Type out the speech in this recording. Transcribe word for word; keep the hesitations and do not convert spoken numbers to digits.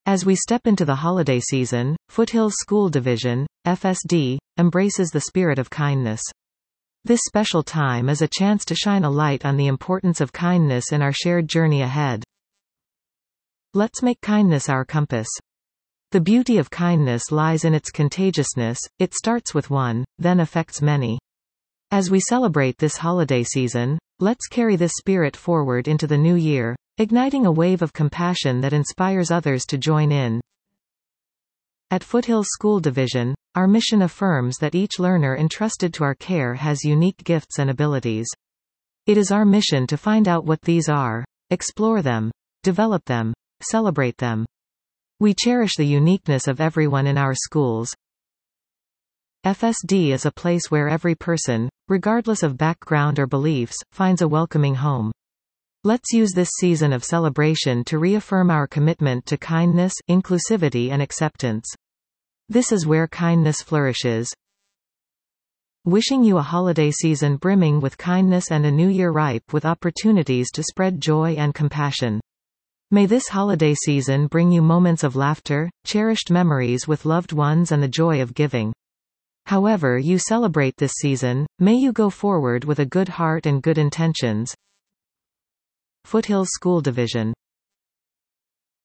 As we step into the holiday season, Foothills School Division, F S D, embraces the spirit of kindness. This special time is a chance to shine a light on the importance of kindness in our shared journey ahead. Let's make kindness our compass. The beauty of kindness lies in its contagiousness. It starts with one, then affects many. As we celebrate this holiday season, let's carry this spirit forward into the new year, igniting a wave of compassion that inspires others to join in. At Foothills School Division, our mission affirms that each learner entrusted to our care has unique gifts and abilities. It is our mission to find out what these are, explore them, develop them, celebrate them. We cherish the uniqueness of everyone in our schools. F S D is a place where every person, regardless of background or beliefs, finds a welcoming home. Let's use this season of celebration to reaffirm our commitment to kindness, inclusivity and acceptance. This is where kindness flourishes. Wishing you a holiday season brimming with kindness and a new year ripe with opportunities to spread joy and compassion. May this holiday season bring you moments of laughter, cherished memories with loved ones and the joy of giving. However you celebrate this season, may you go forward with a good heart and good intentions. Foothills School Division.